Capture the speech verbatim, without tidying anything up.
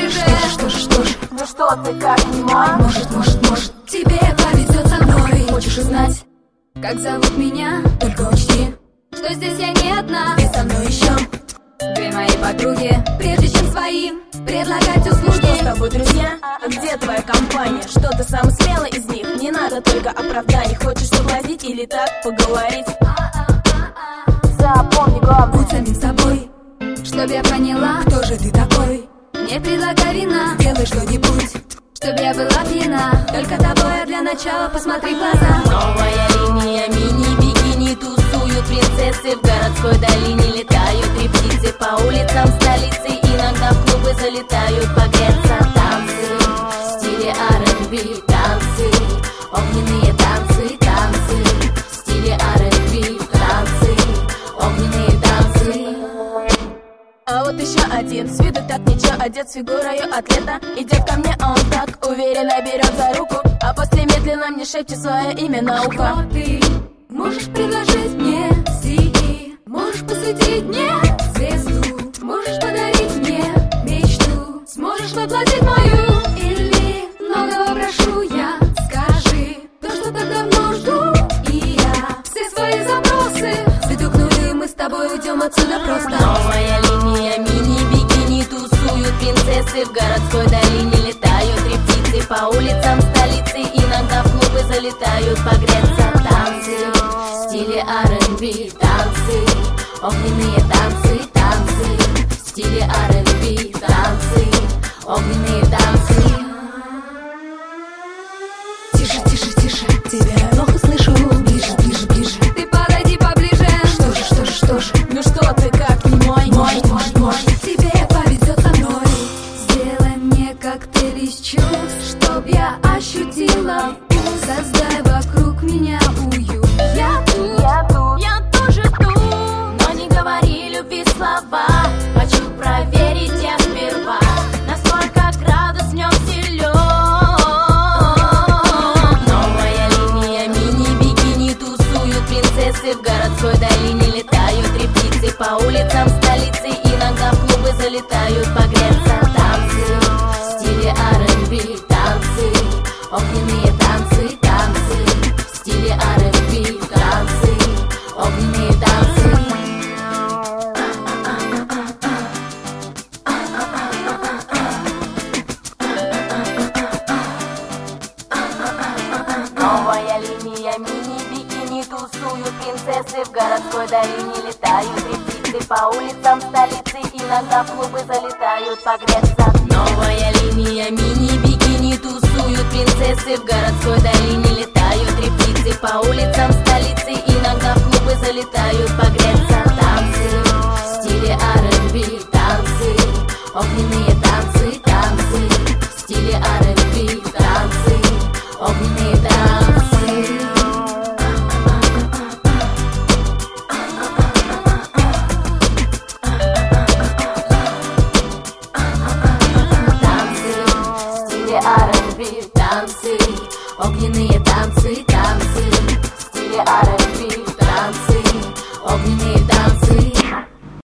поближе. Что ж, что ж, что ж, Ну что ты, как не мой? может, может, может, Тебе повезет со мной. хочешь узнать, Как зовут меня? только учти, Что здесь я не одна. ты со мной еще. Две мои подруги. Прежде чем своим предлагать услуги. Что с тобой, друзья? Где твоя компания? Что ты самый смелый из них? Не надо только оправданий. Хочешь соблазнить или так поговорить? Запомни главное. Будь самим собой, Чтоб я поняла, кто же ты такой? не предлагай вина. Делай что-нибудь, Чтоб я была пьяна. Только тобой я для начала посмотри в глаза. Новая линия мини-бикини тусуют принцессы в городской долине. Летают три птицы по улицам столицы. Иногда в клубы залетают погреться. Танцы в стиле ар энд би. Танцы, огненные танцы, танцы в стиле ар энд би. Танцы, огненные танцы. А вот еще один, с виду так ничего, одет с фигурою атлета. Идет ко мне, он так уверенно берет за руку, а после медленно мне шепчет свое имя на ухо. Что ты можешь предложить мне? Стихи. Можешь посвятить мне звезду. Можешь подарить мне мечту. Сможешь воплотить мою. Или многого прошу я. Скажи то, что так давно жду. И я все свои запросы выдохну, и мы с тобой уйдем отсюда просто. Новая линия мини-бикини тусуют принцессы в городской долине. Летают три птицы по улицам столицы. Иногда в клубы залетают погреться. Танцы в стиле ар энд би. Танцы, огненные танцы, танцы в стиле ар энд би. Танцы, огненные танцы. тише, тише, тише, тебя я плохо слышу. Ближе, ближе, ближе, Ты подойди поближе. что же, что же, что же, Ну что ты, как не мой? может, может, может, Тебе повезет со мной. Сделай мне коктейль из чувств, чтоб я ощутила вкус. Создай вокруг меня уют. Я тут, Я тут, я тоже тут, но не говори любви слова. Хочу проверить я сперва, насколько градус в нем силен. Новая линия мини-бикини тусуют принцессы в городской долине. Летают три птицы по улицам столицы. Иногда в клубы залетают погреться. Танцы в стиле ар энд би. Танцы, огненные танцы, танцы в стиле ар энд би. Танцы, огненные танцы. Новая линия мини-бикини тусуют принцессы в городской долине. Летают три птицы по улицам столицы. Иногда в клубы залетают погреться. Новая линия мини-бикини тусуют принцессы в городской долине. Летают три птицы по улицам столицы. Иногда в клубы залетают погреться.